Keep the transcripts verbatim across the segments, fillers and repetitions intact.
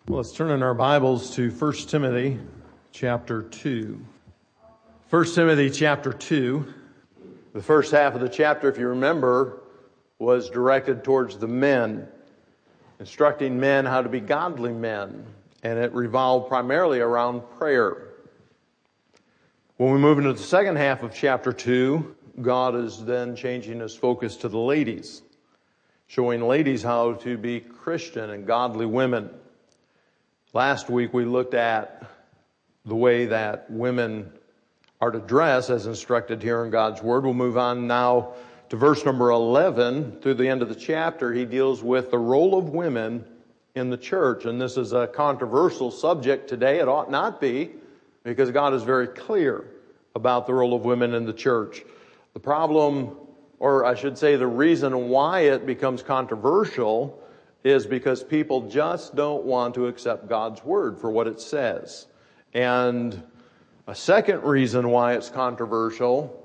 Well, let's turn in our Bibles to First Timothy chapter two. First Timothy chapter two. The first half of the chapter, if you remember, was directed towards the men, instructing men how to be godly men, and it revolved primarily around prayer. When we move into the second half of chapter two, God is then changing his focus to the ladies, showing ladies how to be Christian and godly women. Last week we looked at the way that women are to dress as instructed here in God's Word. We'll move on now to verse number eleven. Through the end of the chapter, he deals with the role of women in the church. And this is a controversial subject today. It ought not be, because God is very clear about the role of women in the church. The problem, or I should say the reason why it becomes controversial, is because people just don't want to accept God's Word for what it says. And a second reason why it's controversial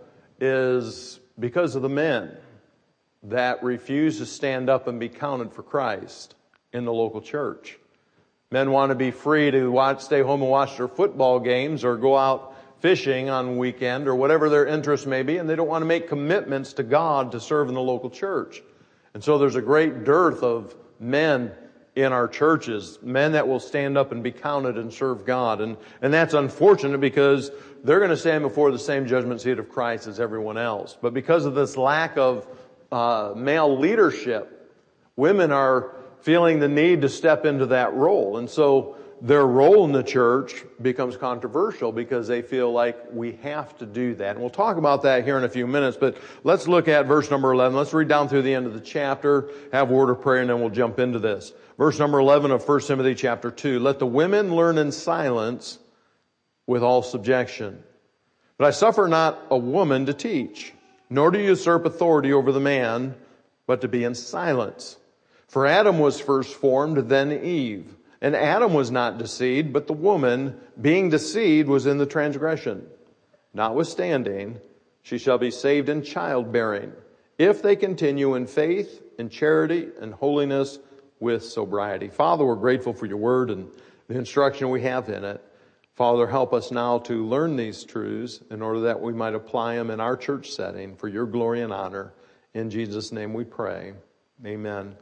is because of the men that refuse to stand up and be counted for Christ in the local church. Men want to be free to watch, stay home and watch their football games or go out fishing on weekend or whatever their interest may be, and they don't want to make commitments to God to serve in the local church. And so there's a great dearth of men in our churches, men that will stand up and be counted and serve God. And, and that's unfortunate because they're going to stand before the same judgment seat of Christ as everyone else. But because of this lack of uh, male leadership, women are feeling the need to step into that role. And so their role in the church becomes controversial because they feel like we have to do that. And we'll talk about that here in a few minutes, but let's look at verse number eleven. Let's read down through the end of the chapter, have a word of prayer, and then we'll jump into this. Verse number eleven of First Timothy chapter two. Let the women learn in silence with all subjection. But I suffer not a woman to teach, nor to usurp authority over the man, but to be in silence. For Adam was first formed, then Eve. And Adam was not deceived, but the woman, being deceived, was in the transgression. Notwithstanding, she shall be saved in childbearing, if they continue in faith, in charity, and holiness, with sobriety. Father, we're grateful for your word and the instruction we have in it. Father, help us now to learn these truths in order that we might apply them in our church setting for your glory and honor. In Jesus' name we pray. Amen.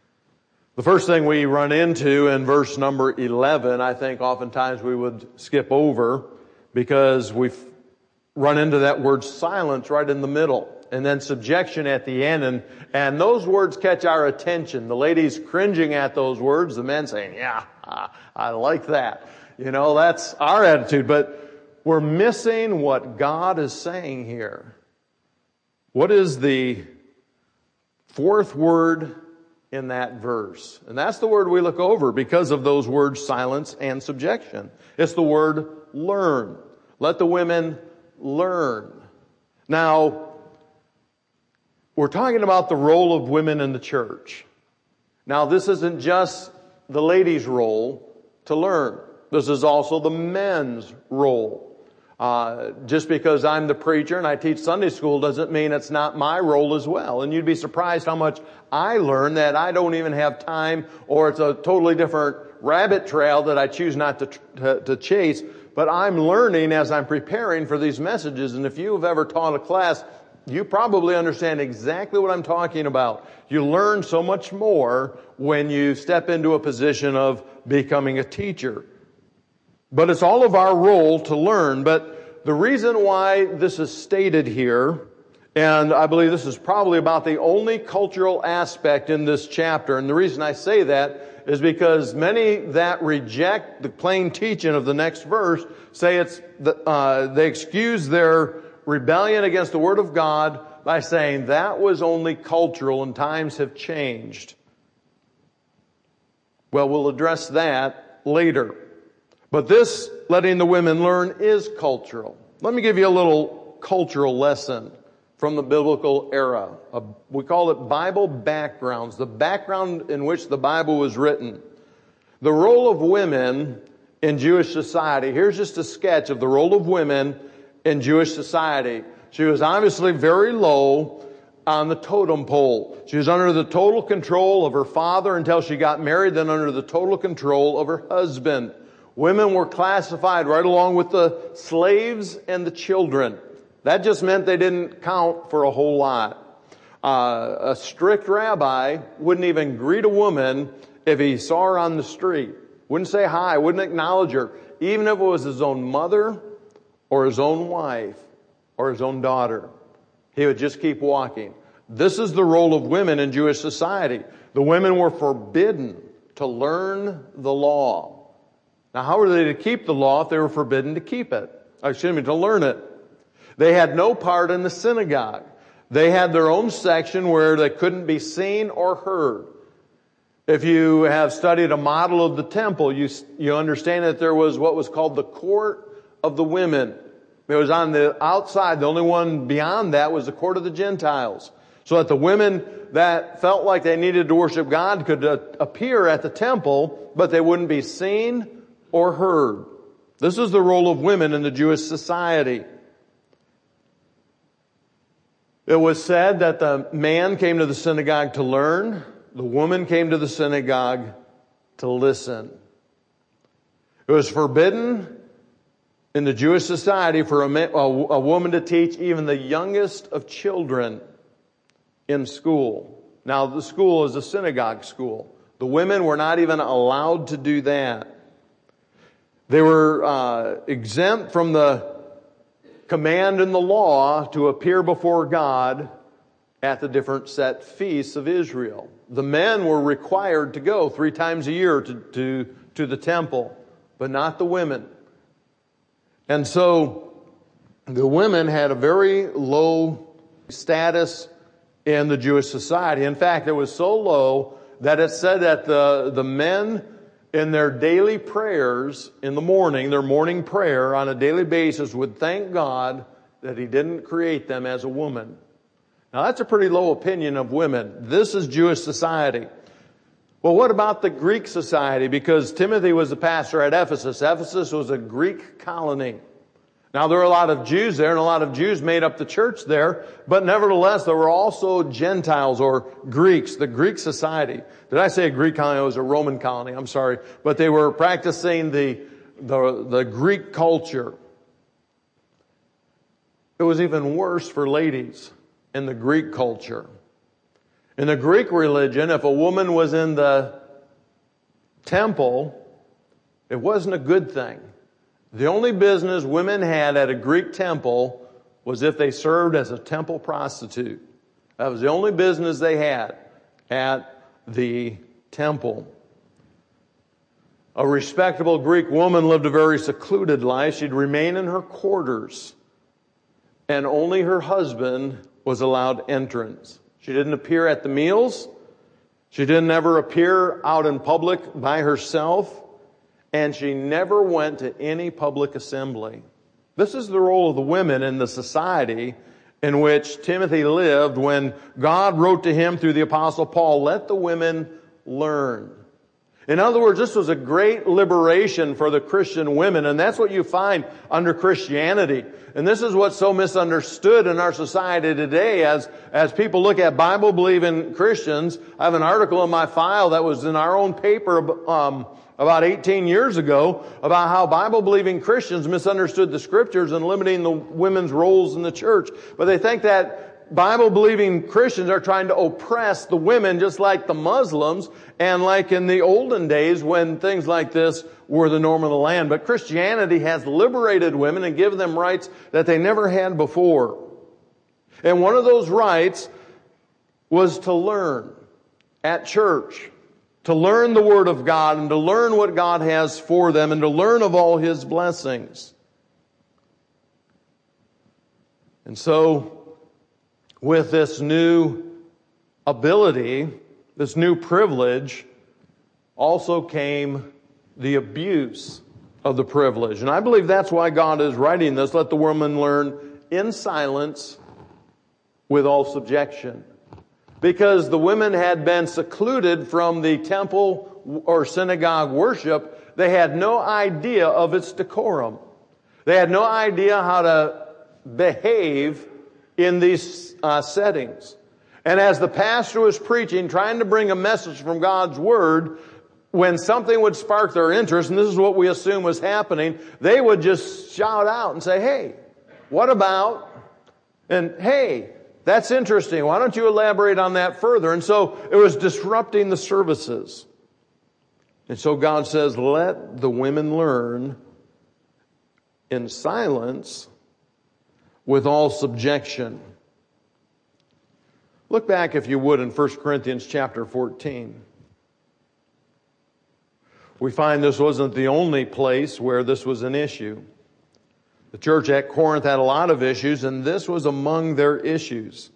The first thing we run into in verse number eleven, I think oftentimes we would skip over because we've run into that word silence right in the middle and then subjection at the end. And, and those words catch our attention. The ladies cringing at those words, the men saying, yeah, I like that. You know, that's our attitude. But we're missing what God is saying here. What is the fourth word in that verse? And that's the word we look over because of those words silence and subjection. It's the word learn. Let the women learn. Now, we're talking about the role of women in the church. Now, this isn't just the ladies' role to learn. This is also the men's role. Uh, just because I'm the preacher and I teach Sunday school doesn't mean it's not my role as well. And you'd be surprised how much I learn that I don't even have time, or it's a totally different rabbit trail that I choose not to, to, to chase. But I'm learning as I'm preparing for these messages. And if you've ever taught a class, you probably understand exactly what I'm talking about. You learn so much more when you step into a position of becoming a teacher. But it's all of our role to learn. But the reason why this is stated here, and I believe this is probably about the only cultural aspect in this chapter, and the reason I say that is because many that reject the plain teaching of the next verse say it's the, uh, they excuse their rebellion against the Word of God by saying that was only cultural and times have changed. Well, we'll address that later. But this, letting the women learn, is cultural. Let me give you a little cultural lesson from the biblical era. We call it Bible backgrounds, the background in which the Bible was written. The role of women in Jewish society. Here's just a sketch of the role of women in Jewish society. She was obviously very low. on the totem pole. She was under the total control of her father until she got married, then under the total control of her husband. Women were classified right along with the slaves and the children. That just meant they didn't count for a whole lot. Uh, a strict rabbi wouldn't even greet a woman if he saw her on the street. Wouldn't say hi, wouldn't acknowledge her, even if it was his own mother or his own wife or his own daughter. He would just keep walking. This is the role of women in Jewish society. The women were forbidden to learn the law. Now, how were they to keep the law if they were forbidden to keep it? Excuse me, to learn it. They had no part in the synagogue. They had their own section where they couldn't be seen or heard. If you have studied a model of the temple, you, you understand that there was what was called the court of the women. It was on the outside. The only one beyond that was the court of the Gentiles. So that the women that felt like they needed to worship God could uh, appear at the temple, but they wouldn't be seen or heard. This is the role of women in the Jewish society. It was said that the man came to the synagogue to learn. The woman came to the synagogue to listen. It was forbidden in the Jewish society for a, man, a, a woman to teach even the youngest of children in school. Now, the school is a synagogue school. The women were not even allowed to do that. They were uh, exempt from the command in the law to appear before God at the different set feasts of Israel. The men were required to go three times a year to, to, to the temple, but not the women. And so the women had a very low status in the Jewish society. In fact, it was so low that it said that the, the men in their daily prayers in the morning, their morning prayer on a daily basis, would thank God that He didn't create them as a woman. Now that's a pretty low opinion of women. This is Jewish society. Well, what about the Greek society? Because Timothy was the pastor at Ephesus. Ephesus was a Greek colony. Now there were a lot of Jews there, and a lot of Jews made up the church there, but nevertheless there were also Gentiles or Greeks, the Greek society. Did I say a Greek colony? It was a Roman colony. I'm sorry. But they were practicing the, the, the Greek culture. It was even worse for ladies in the Greek culture. In the Greek religion, if a woman was in the temple, it wasn't a good thing. The only business women had at a Greek temple was if they served as a temple prostitute. That was the only business they had at the temple. A respectable Greek woman lived a very secluded life. She'd remain in her quarters, and only her husband was allowed entrance. She didn't appear at the meals. She didn't ever appear out in public by herself. And she never went to any public assembly. This is the role of the women in the society in which Timothy lived when God wrote to him through the Apostle Paul, let the women learn. In other words, this was a great liberation for the Christian women, and that's what you find under Christianity. And this is what's so misunderstood in our society today as, as people look at Bible-believing Christians. I have an article in my file that was in our own paper um, about eighteen years ago about how Bible-believing Christians misunderstood the Scriptures and limiting the women's roles in the church. But they think that Bible-believing Christians are trying to oppress the women just like the Muslims and like in the olden days when things like this were the norm of the land. But Christianity has liberated women and given them rights that they never had before. And one of those rights was to learn at church, to learn the Word of God and to learn what God has for them and to learn of all His blessings. And so, with this new ability, this new privilege, also came the abuse of the privilege. And I believe that's why God is writing this. Let the woman learn in silence with all subjection. Because the women had been secluded from the temple or synagogue worship, they had no idea of its decorum. They had no idea how to behave in these uh, settings. And as the pastor was preaching, trying to bring a message from God's Word, when something would spark their interest, and this is what we assume was happening, they would just shout out and say, hey, what about, and hey, that's interesting. Why don't you elaborate on that further? And so it was disrupting the services. And so God says, let the women learn in silence with all subjection. Look back, if you would, in First Corinthians chapter fourteen. We find this wasn't the only place where this was an issue. The church at Corinth had a lot of issues, and this was among their issues.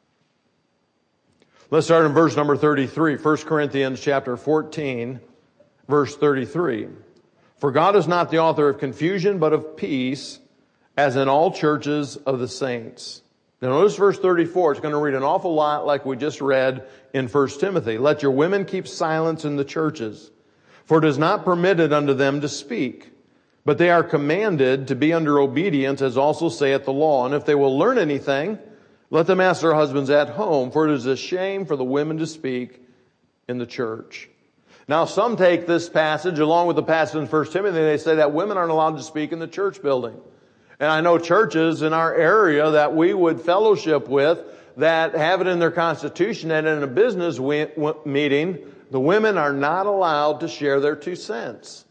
Let's start in verse number thirty-three. First Corinthians chapter fourteen, verse thirty-three. For God is not the author of confusion, but of peace, as in all churches of the saints. Now notice verse thirty-four. It's going to read an awful lot like we just read in First Timothy. Let your women keep silence in the churches, for it is not permitted unto them to speak, but they are commanded to be under obedience, as also saith the law. And if they will learn anything, let them ask their husbands at home, for it is a shame for the women to speak in the church. Now some take this passage along with the passage in First Timothy, and they say that women aren't allowed to speak in the church building. And I know churches in our area that we would fellowship with that have it in their constitution that in a business we- w- meeting, the women are not allowed to share their two cents.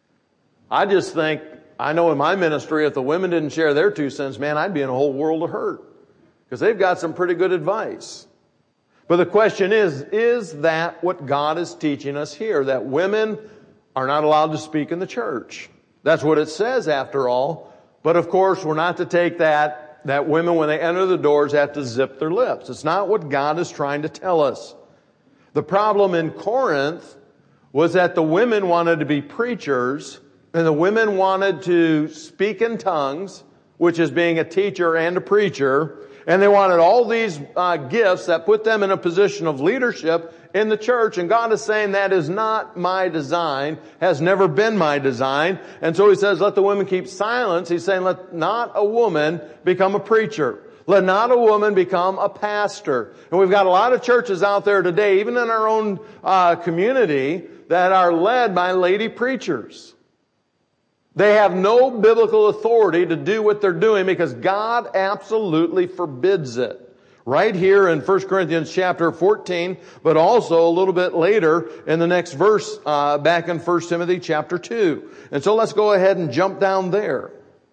I just think, I know in my ministry, if the women didn't share their two cents, man, I'd be in a whole world of hurt. Because they've got some pretty good advice. But the question is, is that what God is teaching us here? That women are not allowed to speak in the church. That's what it says after all. But of course, we're not to take that, that women when they enter the doors have to zip their lips. It's not what God is trying to tell us. The problem in Corinth was that the women wanted to be preachers, and the women wanted to speak in tongues, which is being a teacher and a preacher, and they wanted all these uh, gifts that put them in a position of leadership in the church. And God is saying that is not my design, has never been my design. And so He says, let the women keep silence. He's saying, let not a woman become a preacher. Let not a woman become a pastor. And we've got a lot of churches out there today, even in our own uh, community, that are led by lady preachers. They have no biblical authority to do what they're doing because God absolutely forbids it. Right here in First Corinthians chapter fourteen, but also a little bit later in the next verse uh, back in First Timothy chapter two. And so let's go ahead and jump down there.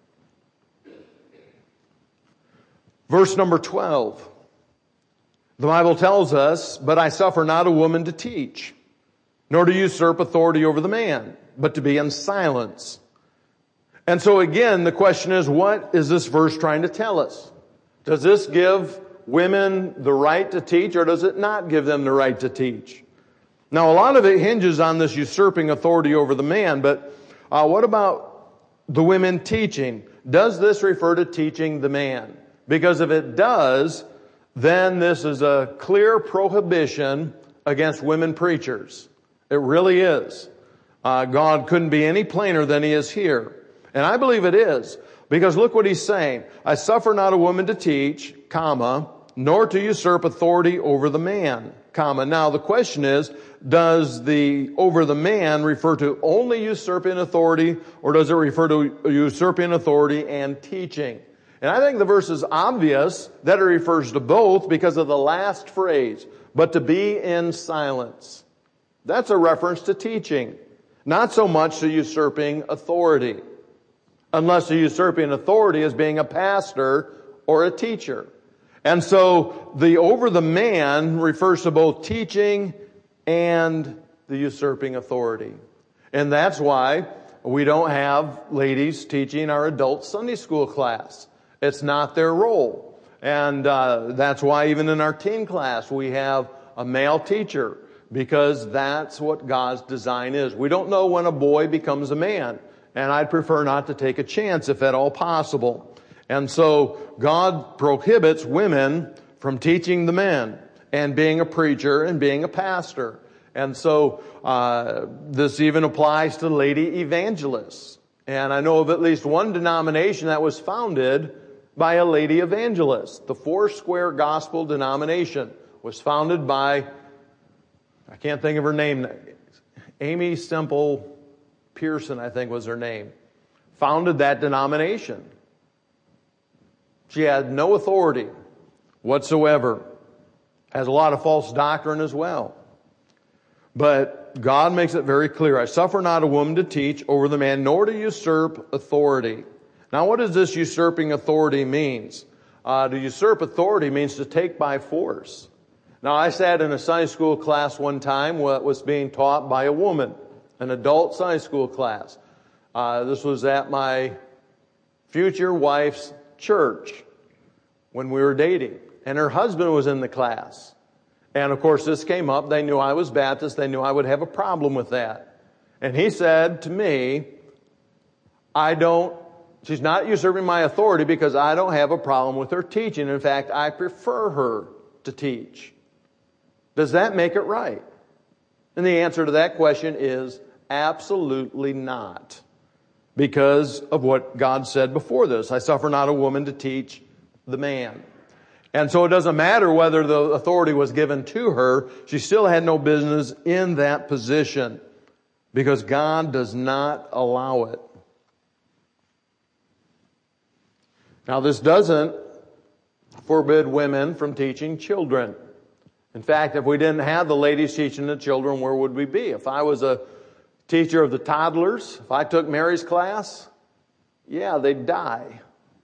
Verse number twelve. The Bible tells us, but I suffer not a woman to teach, nor to usurp authority over the man, but to be in silence. And so again, the question is, what is this verse trying to tell us? Does this give women the right to teach, or does it not give them the right to teach? Now, a lot of it hinges on this usurping authority over the man, but uh, what about the women teaching? Does this refer to teaching the man? Because if it does, then this is a clear prohibition against women preachers. It really is. Uh, God couldn't be any plainer than He is here. And I believe it is. Because look what He's saying. I suffer not a woman to teach, comma, nor to usurp authority over the man, comma. Now the question is, does the over the man refer to only usurping authority, or does it refer to usurping authority and teaching? And I think the verse is obvious that it refers to both because of the last phrase, but to be in silence. That's a reference to teaching, not so much to usurping authority. Unless the usurping authority is being a pastor or a teacher. And so the over the man refers to both teaching and the usurping authority. And that's why we don't have ladies teaching our adult Sunday school class. It's not their role. And uh, that's why even in our teen class we have a male teacher, because that's what God's design is. We don't know when a boy becomes a man. And I'd prefer not to take a chance if at all possible. And so God prohibits women from teaching the men and being a preacher and being a pastor. And so uh this even applies to lady evangelists. And I know of at least one denomination that was founded by a lady evangelist, the Foursquare Gospel denomination. was founded by, I can't think of her name, Amy Semple Pearson, I think was her name, founded that denomination. She had no authority whatsoever. Has a lot of false doctrine as well. But God makes it very clear. I suffer not a woman to teach over the man, nor to usurp authority. Now, what does this usurping authority means? Uh, to usurp authority means to take by force. Now, I sat in a Sunday school class one time what was being taught by a woman, an adult Sunday school class. Uh, this was at my future wife's church when we were dating. And her husband was in the class. And of course, this came up. They knew I was Baptist. They knew I would have a problem with that. And he said to me, I don't, she's not usurping my authority because I don't have a problem with her teaching. In fact, I prefer her to teach. Does that make it right? And the answer to that question is absolutely not. Because of what God said before this. I suffer not a woman to teach the man. And so it doesn't matter whether the authority was given to her. She still had no business in that position because God does not allow it. Now, this doesn't forbid women from teaching children. In fact, if we didn't have the ladies teaching the children, where would we be? If I was a teacher of the toddlers, if I took Mary's class, yeah, they'd die.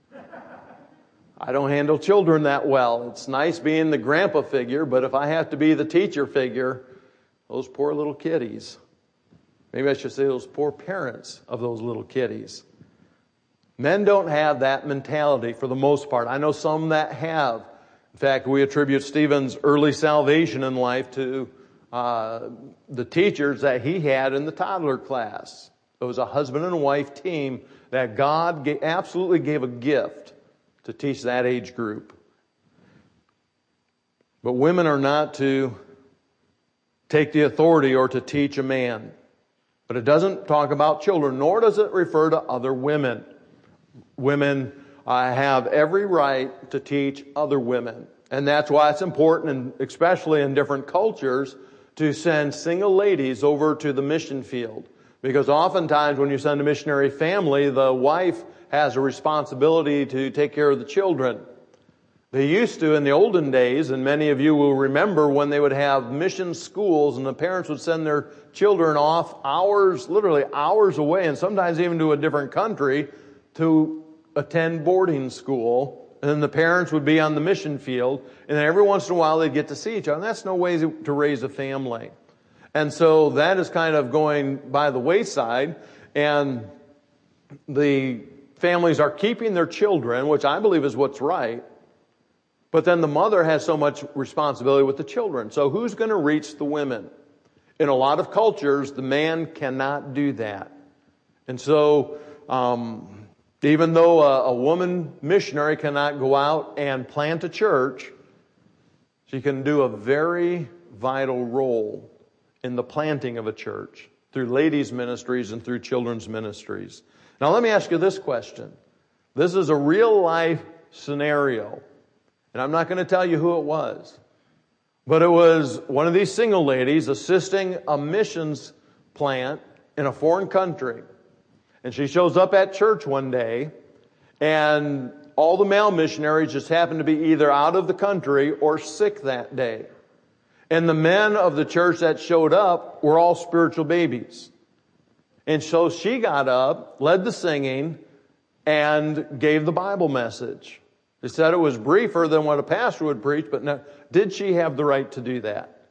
I don't handle children that well. It's nice being the grandpa figure, but if I have to be the teacher figure, those poor little kiddies. Maybe I should say those poor parents of those little kiddies. Men don't have that mentality for the most part. I know some that have. In fact, we attribute Stephen's early salvation in life to uh, the teachers that he had in the toddler class. It was a husband and wife team that God gave, absolutely gave a gift to teach that age group. But women are not to take the authority or to teach a man. But it doesn't talk about children, nor does it refer to other women. Women uh, have every right to teach other women. And that's why it's important, and especially in different cultures, to send single ladies over to the mission field. Because oftentimes when you send a missionary family, the wife has a responsibility to take care of the children. They used to in the olden days, and many of you will remember when they would have mission schools and the parents would send their children off hours, literally hours away, and sometimes even to a different country to attend boarding school. And then the parents would be on the mission field, and then every once in a while they'd get to see each other. And that's no way to raise a family. And so that is kind of going by the wayside, and the families are keeping their children, which I believe is what's right. But then the mother has so much responsibility with the children. So who's going to reach the women? In a lot of cultures, the man cannot do that. And so, um, even though a, a woman missionary cannot go out and plant a church, she can do a very vital role in the planting of a church through ladies' ministries and through children's ministries. Now let me ask you this question. This is a real life scenario. And I'm not going to tell you who it was. But it was one of these single ladies assisting a missions plant in a foreign country. And she shows up at church one day, and all the male missionaries just happened to be either out of the country or sick that day. And the men of the church that showed up were all spiritual babies. And so she got up, led the singing, and gave the Bible message. They said it was briefer than what a pastor would preach, but no, did she have the right to do that?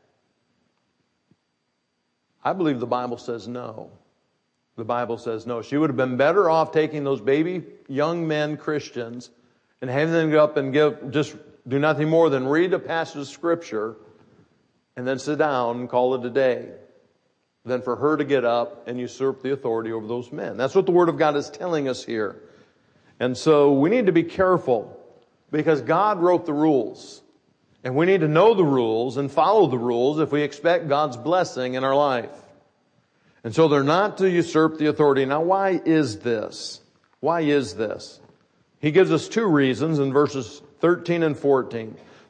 I believe the Bible says no. The Bible says no. She would have been better off taking those baby young men Christians and having them go up and give, just do nothing more than read a passage of Scripture and then sit down and call it a day, than for her to get up and usurp the authority over those men. That's what the Word of God is telling us here. And so we need to be careful, because God wrote the rules. And we need to know the rules and follow the rules if we expect God's blessing in our life. And so they're not to usurp the authority. Now, why is this? Why is this? He gives us two reasons in verses thirteen and fourteen.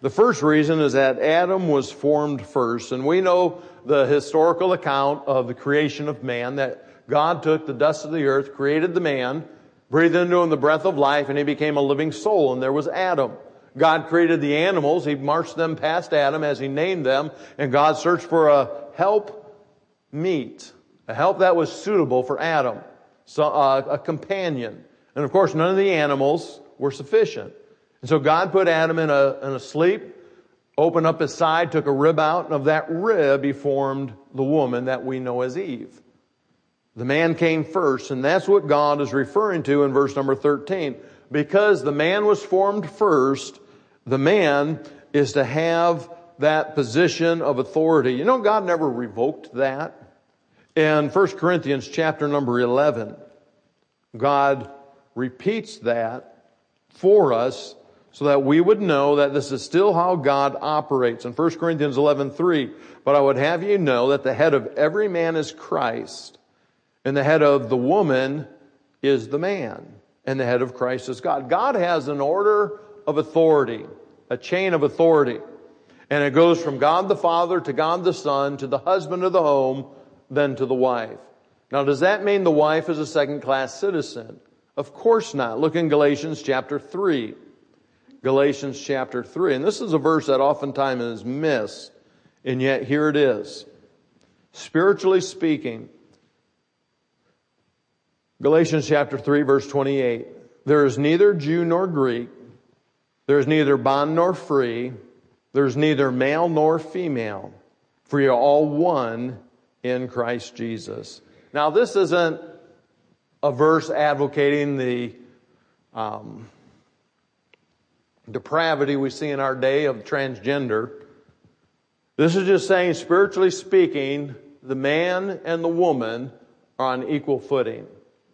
The first reason is that Adam was formed first, and we know the historical account of the creation of man, that God took the dust of the earth, created the man, breathed into him the breath of life, and he became a living soul, and there was Adam. God created the animals. He marched them past Adam as he named them, and God searched for a help meet, a help that was suitable for Adam, so, uh, a companion. And of course, none of the animals were sufficient. And so God put Adam in a, in a sleep, opened up his side, took a rib out, and of that rib he formed the woman that we know as Eve. The man came first, and that's what God is referring to in verse number thirteen. Because the man was formed first, the man is to have that position of authority. You know, God never revoked that. In First Corinthians chapter number eleven, God repeats that for us so that we would know that this is still how God operates. In First Corinthians eleven three, but I would have you know that the head of every man is Christ, and the head of the woman is the man, and the head of Christ is God. God has an order of authority, a chain of authority. And it goes from God the Father to God the Son to the husband of the home, then to the wife. Now, does that mean the wife is a second-class citizen? Of course not. Look in Galatians chapter three. Galatians chapter three. And this is a verse that oftentimes is missed, and yet here it is. Spiritually speaking, Galatians chapter three, verse twenty-eight. There is neither Jew nor Greek. There is neither bond nor free. There is neither male nor female. For you are all one in Christ Jesus. Now, this isn't a verse advocating the um, depravity we see in our day of transgender. This is just saying, spiritually speaking, the man and the woman are on equal footing.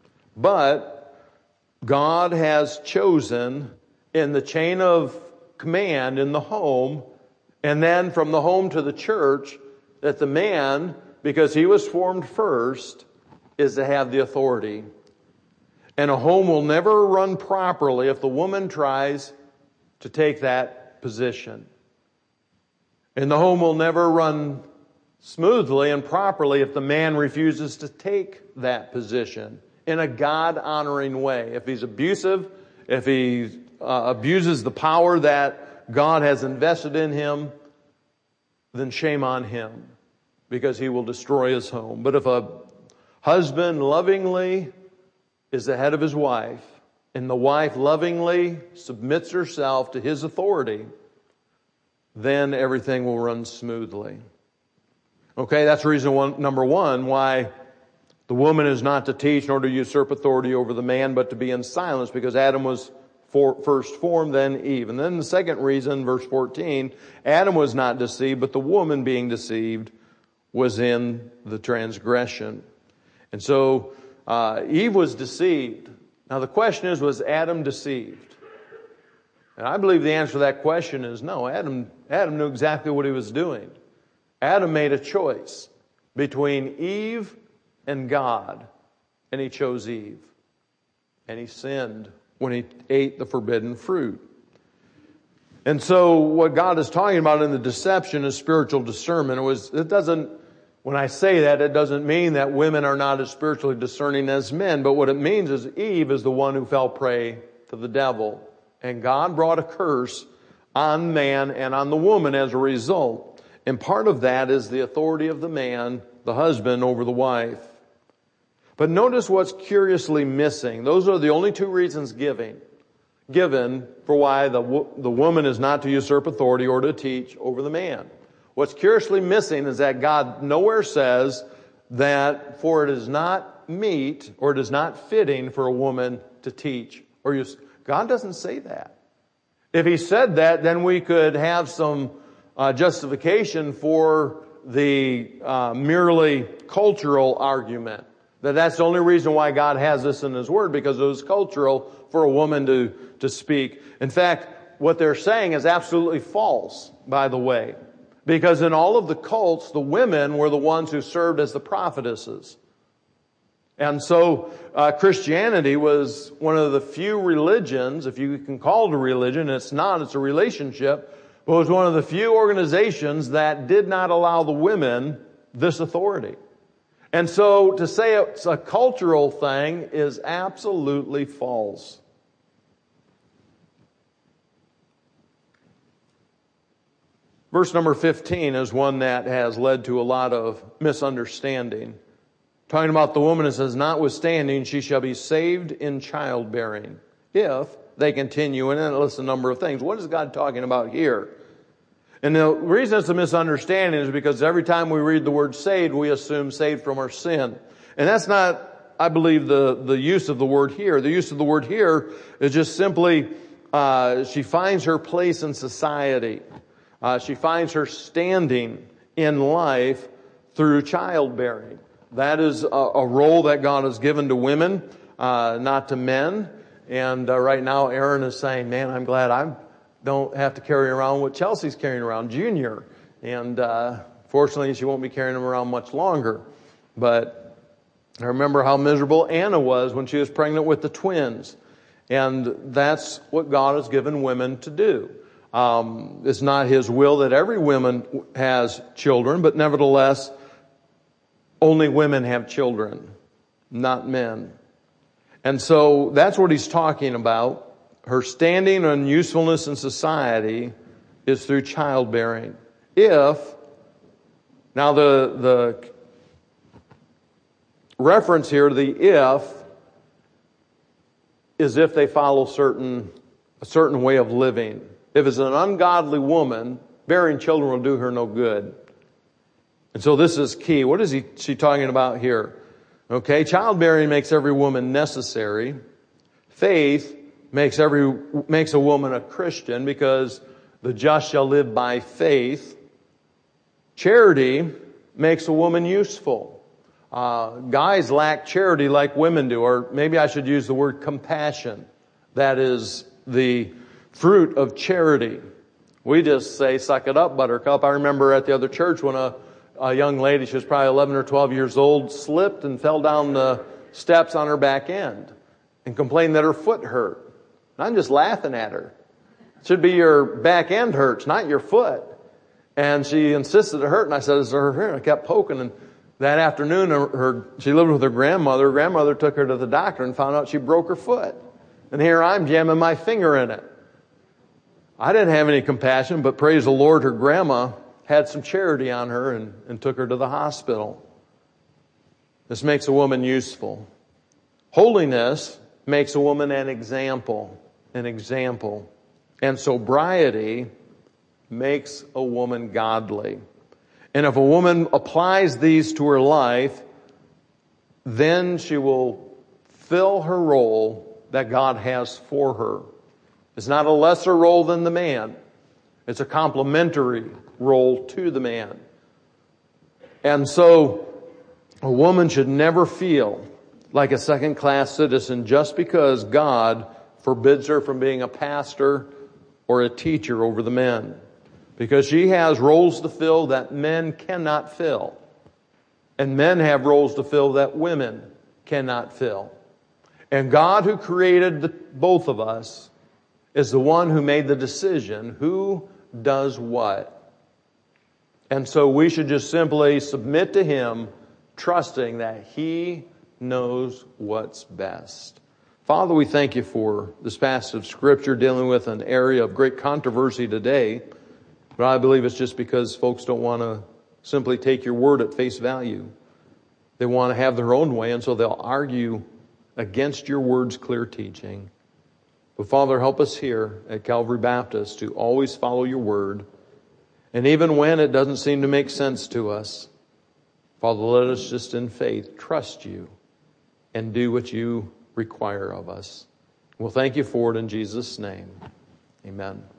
But God has chosen in the chain of command in the home, and then from the home to the church, that the man, because he was formed first, is to have the authority. And a home will never run properly if the woman tries to take that position. And the home will never run smoothly and properly if the man refuses to take that position in a God-honoring way. If he's abusive, if he uh, abuses the power that God has invested in him, then shame on him, because he will destroy his home. But if a husband lovingly is the head of his wife, and the wife lovingly submits herself to his authority, then everything will run smoothly. Okay, that's reason one, number one, why the woman is not to teach nor to usurp authority over the man, but to be in silence, because Adam was for, first formed, then Eve. And then the second reason, verse fourteen, Adam was not deceived, but the woman being deceived was in the transgression. And so uh, Eve was deceived. Now the question is, was Adam deceived? And I believe the answer to that question is no. Adam, Adam knew exactly what he was doing. Adam made a choice between Eve and God, and he chose Eve. And he sinned when he ate the forbidden fruit. And so what God is talking about in the deception is spiritual discernment. It was, it doesn't, when I say that, it doesn't mean that women are not as spiritually discerning as men, but what it means is Eve is the one who fell prey to the devil. And God brought a curse on man and on the woman as a result. And part of that is the authority of the man, the husband, over the wife. But notice what's curiously missing. Those are the only two reasons given, given for why the, the woman is not to usurp authority or to teach over the man. What's curiously missing is that God nowhere says that for it is not meet or it is not fitting for a woman to teach or use. God doesn't say that. If he said that, then we could have some uh, justification for the uh, merely cultural argument. That that's the only reason why God has this in his word, because it was cultural for a woman to, to speak. In fact, what they're saying is absolutely false, by the way. Because in all of the cults, the women were the ones who served as the prophetesses. And so uh, Christianity was one of the few religions, if you can call it a religion, it's not, it's a relationship, But it was one of the few organizations that did not allow the women this authority. And so to say it's a cultural thing is absolutely false. Verse number fifteen is one that has led to a lot of misunderstanding. Talking about the woman, it says, notwithstanding, she shall be saved in childbearing, if they continue. And then it lists a number of things. What is God talking about here? And the reason it's a misunderstanding is because every time we read the word saved, we assume saved from our sin. And that's not, I believe, the, the use of the word here. The use of the word here is just simply, uh, she finds her place in society. Uh, she finds her standing in life through childbearing. That is a, a role that God has given to women, uh, not to men. And uh, right now, Aaron is saying, man, I'm glad I don't have to carry around what Chelsea's carrying around, Junior. And uh, fortunately, she won't be carrying him around much longer. But I remember how miserable Anna was when she was pregnant with the twins. And that's what God has given women to do. Um, it's not His will that every woman has children, but nevertheless, only women have children, not men. And so that's what he's talking about. Her standing and usefulness in society is through childbearing. If, now the, the reference here to the if is if they follow certain, a certain way of living. If it's an ungodly woman, bearing children will do her no good. And so this is key. What is he, she talking about here? Okay, childbearing makes every woman necessary. Faith makes every, makes a woman a Christian because the just shall live by faith. Charity makes a woman useful. Uh, guys lack charity like women do, or maybe I should use the word compassion. That is the fruit of charity. We just say, suck it up, buttercup. I remember at the other church when a, a young lady, she was probably eleven or twelve years old, slipped and fell down the steps on her back end and complained that her foot hurt. I'm just laughing at her. It should be your back end hurts, not your foot. And she insisted it hurt, and I said, is her here? And I kept poking, and that afternoon, her, her she lived with her grandmother. Her grandmother took her to the doctor and found out she broke her foot. And here I'm jamming my finger in it. I didn't have any compassion, but praise the Lord, her grandma had some charity on her and, and took her to the hospital. This makes a woman useful. Holiness makes a woman an example, an example. And sobriety makes a woman godly. And if a woman applies these to her life, then she will fill her role that God has for her. It's not a lesser role than the man. It's a complementary role to the man. And so a woman should never feel like a second-class citizen just because God forbids her from being a pastor or a teacher over the men. Because she has roles to fill that men cannot fill. And men have roles to fill that women cannot fill. And God, who created the, both of us, is the one who made the decision who does what. And so we should just simply submit to Him, trusting that He knows what's best. Father, we thank You for this passage of Scripture dealing with an area of great controversy today. But I believe it's just because folks don't want to simply take Your word at face value. They want to have their own way, and so they'll argue against Your word's clear teaching. But Father, help us here at Calvary Baptist to always follow Your word. And even when it doesn't seem to make sense to us, Father, let us just in faith trust You and do what You require of us. We'll thank You for it in Jesus' name. Amen.